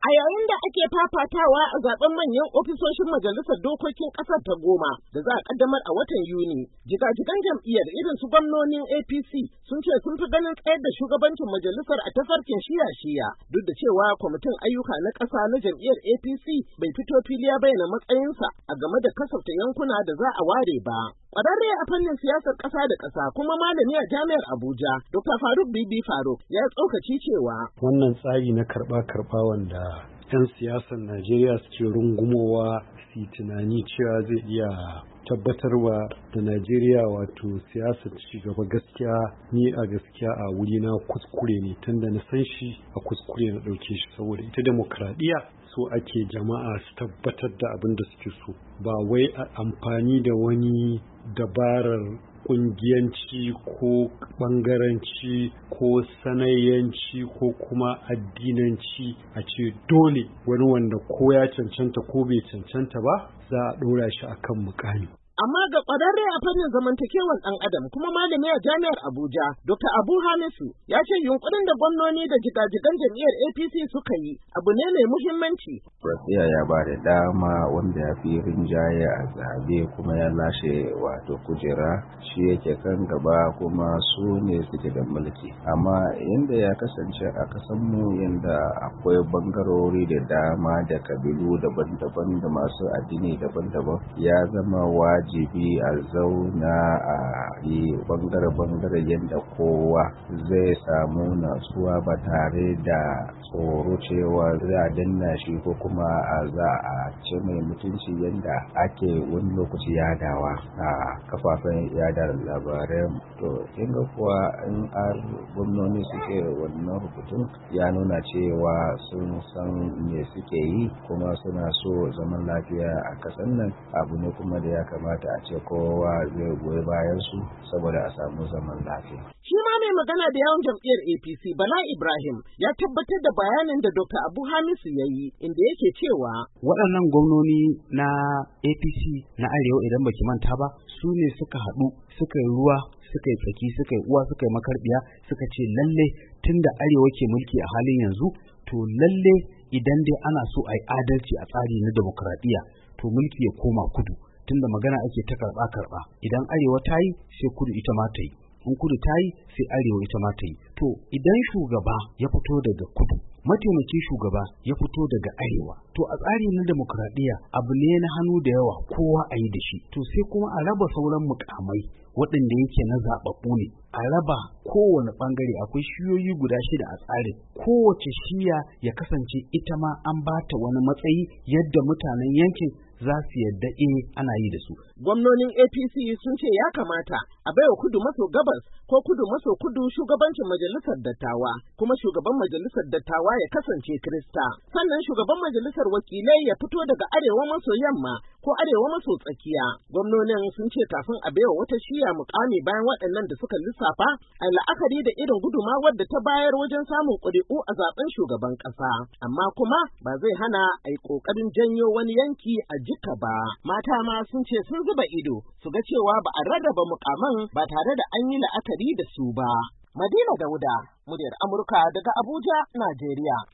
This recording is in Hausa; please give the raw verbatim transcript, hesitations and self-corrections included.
yayin da ake fafatawa a zaben manyan ofisoshin majalisar dokokin ƙasar ta goma da za a kaddamar a watan Yuni, jigajigan jam'iyyar irin su gwamnonin A P C sun ce sun fi ganin tsayar da shugabancin majalisar a tafarkin shiya-shiya, duk da cewa kwamitin ayyuka na ƙasa na jam'iyyar A P C bai fito fili ya bayyana matsayinsa a game da kasafta yankuna da za a ware ba. Ƙwararre a fannin siyasar ƙasa da ƙasa kuma malami a jami'ar Abuja, Dokta Faruk Bibi Faruk ya tsokaci cewa wannan tsari na karɓa-karɓa wanda 'yan siyasar Najeriya suke rungumowa su tunani cewa zai iya tabbatarwa da Najeriya wato siyasar cigaba, gaskiya ni a gaskiya a wuri na kuskure ne, tunda na san shi a kuskure na ɗauke shi, saboda ita demokradiyya so ake jama'a su tabbatar da abin da suke so, ba wai a amfani da wani dabarar kungiyanci ko bangaranci ko sanayyanci ko kuma addinanci a ce dole wani wanda ko ya cancanta ko bai cancanta ba za a ɗora shi akan mukami. Amma ga ƙwararre a fannin zamantakewar ɗan adam kuma malami a jami'ar Abuja, Dokta Abu Hamisu ya ce yunkurin da gwamnoni da jigajigan jam'iyyar A P C suka yi abu ne mai muhimmanci. Rasiya ya ba da dama wanda ya fi rinjaye a zabe kuma ya lashe wato kujera, shi yake kan gaba kuma su ne suke da mulki. Amma yanda ya kasance a kasanmu yanda akwai bangarori da dama da kabilu daban-daban da masu addini daban-daban, ya zama wajibi jibi a zauna a yi bangare-bangare yadda kowa zai samu natsuwa ba tare da tsoro cewa za a danna shi ko kuma a za a ce mai mutunci yadda ake wani lokaci yadawa a kafafen yada labarai. To kinga kuwa in har gwamnoni suke wannan rubutun ya nuna cewa sun san me suke yi kuma suna so zaman lafiya a kasan nan, abu ne kuma da ya kamata a ce kowa zai goyi bayan su saboda a samu zaman lafiya. Shi ma mai magana da yawan jam'iyyar A P C Bala Ibrahim ya tabbatar da bayanin da Dokta Abu Hamisu ya yi, inda yake cewa waɗannan gwamnoni na A P C na Arewa idan baki manta ba su ne suka haɗu suka yi ruwa suka yi tsaki suka yi uwa suka yi makarbiya suka ce lalle tunda Arewa ke mulki a halin yanzu to lalle idan dai ana so a yi adalci a tsari na demokradiyya to mulki ya koma kudu, tunda magana ake ta karɓa karɓa, idan arewa ta yi sai kudu ita ma ta yi, in kudu ta yi sai arewa ita ma ta yi. To idan shugaba ya fito daga kudu, mataimakin shugaba ya fito daga arewa, to a tsari na demokradiyya abu ne na hannu da yawa kowa a yi da shi, to sai kuma a raba sauran mukamai waɗanda yake na zaɓaɓɓu ne, a raba kowane ɓangare. Akwai shiyoyi guda shida a tsarin, kowace shiya ya kasance ita ma an bata wani matsayi yadda mutanen yankin za su yadda eh ana yi da su. Gwamnonin A P C sun ce ya kamata a baiwa kudu maso gabas ko kudu maso kudu shugabancin majalisar dattawa, kuma shugaban majalisar dattawa ya kasance Kirista. Sannan shugaban majalisar wakilai ya fito daga arewa maso yamma ko arewa maso tsakiya. Gwamnonin sun ce kafin a baiwa wata shiya mukami bayan waɗannan da suka lissafa, a la'akari da irin gudumawar da ta bayar wajen samun ƙuri'u a zaben shugaban ƙasa. Amma kuma ba zai hana a yi ƙoƙarin janyo wani yanki a jika ba. Mata ma sun ce sun zuba ido su ga cewa ba a rarraba mukaman ba tare da an yi la'akari da su ba. Madina Dauda, muryar Amurka daga Abuja, Najeriya.